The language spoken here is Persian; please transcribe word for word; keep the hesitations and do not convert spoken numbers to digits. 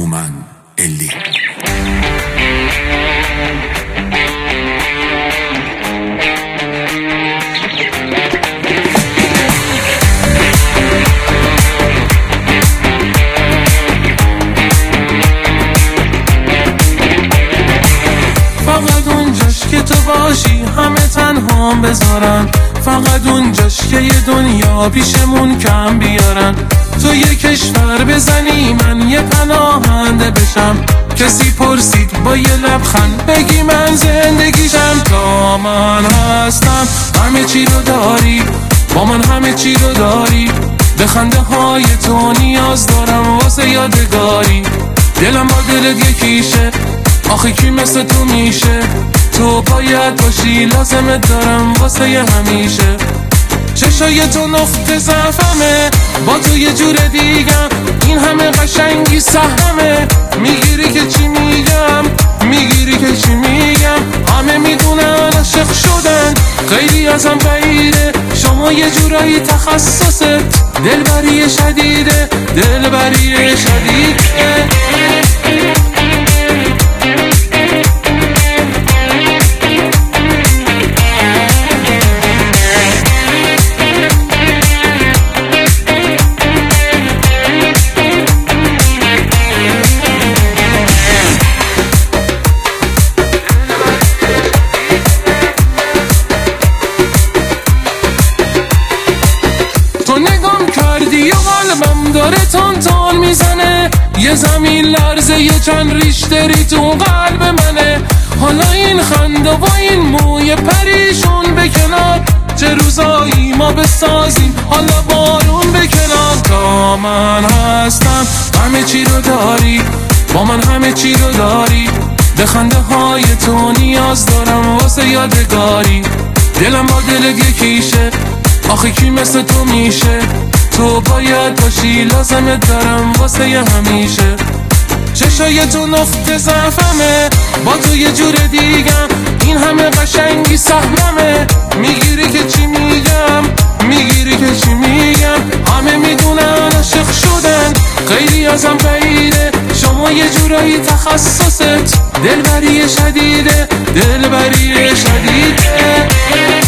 هومن الی. فقط اونجاش که تو باشی همه تنها بذارن، فقط اونجاش که یه دنیا پیشمون کم بیارن. تو یه کشور بزنی من یه پناهنده بشم، کسی پرسید با یه لبخند بگی من زندگیشم. تا من هستم همه چی رو داری، با من همه چی رو داری، به خنده های تو نیاز دارم واسه یادگاری. دلم با دلت یکیشه، آخه کی مثل تو میشه؟ تو باید باشی لازمت دارم واسه ی همیشه. چشای تو نقطه ضعفمه، با تو یه جور دیگم، این همه قشنگی سهمه. میگیری که چی میگم، میگیری که چی میگم، همه میدونن عاشق شدن، خیلی ازم بعیده. شما یه جورایی تخصصت دلبری شدیده، دلبری شدیده. تو نگام کردی و قلبم داره تون تون میزنه، یه زمین لرزه یه چند ریش داری تو قلب منه. حالا این خنده و این موی پریشون به کنار، چه روزایی ما بسازیم حالا بارون به کنار. تا من هستم همه چی رو داری، با من همه چی رو داری، به خنده های تو نیاز دارم واسه یادگاری. دلم با دلت یکیشه، آخه کی مثل تو میشه؟ تو باید باشی لازمت دارم واسه ی همیشه. چشای تو نقطه ضعفمه، با تو یه جور دیگم، این همه قشنگی سهممه. میگیری که چی میگم، میگیری که چی میگم، همه میدونن عاشق شدن، خیلی ازم بعیده. شما یه جورایی تخصصت دلبری شدیده، دلبری شدیده.